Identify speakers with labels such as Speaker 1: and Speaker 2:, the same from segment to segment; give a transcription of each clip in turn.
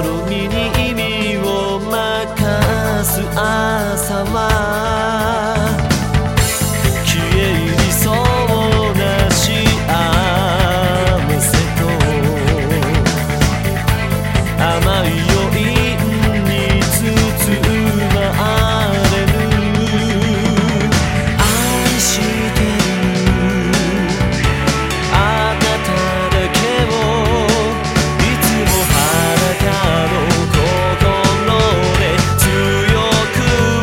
Speaker 1: ろみに意味を任す朝は消え入りそうな幸せと甘い余韻に包まれる。愛してるあなただけをいつも裸の心で強く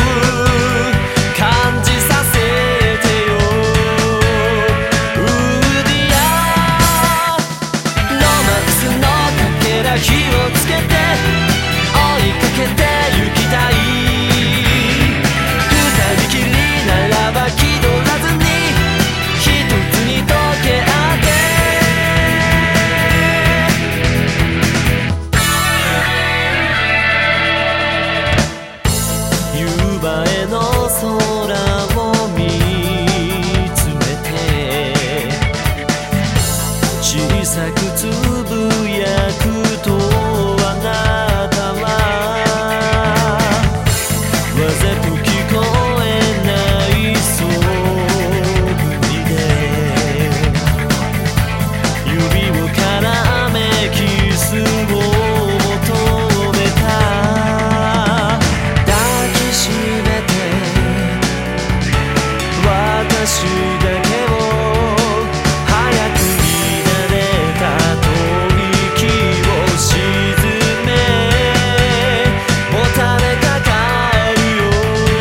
Speaker 1: 感じさせてよ。ウーディアロマンスのかけら火をつけて追いかけてゆきたい。二人きりならば気取らずに一つに溶け合って夕映えの空を見つめて小さくつぶやくとあなたはわざと聞こえないそぶりで指を絡めキスを求めた。抱きしめて私だけを早くになれたと息を沈めもたれかかるよ。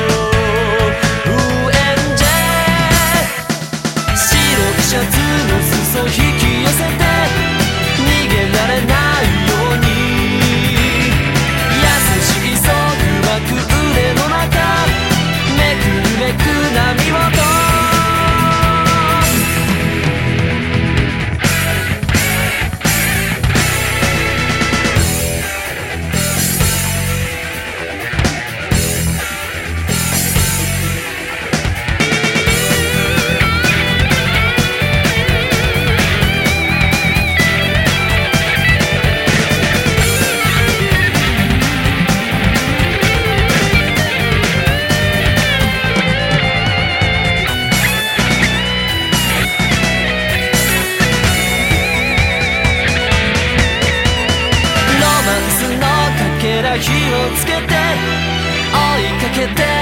Speaker 1: ウエンジェ白いシャツの裾引き寄せて逃げられないように優しい束縛腕の中めくるめく波音。火をつけて追いかけて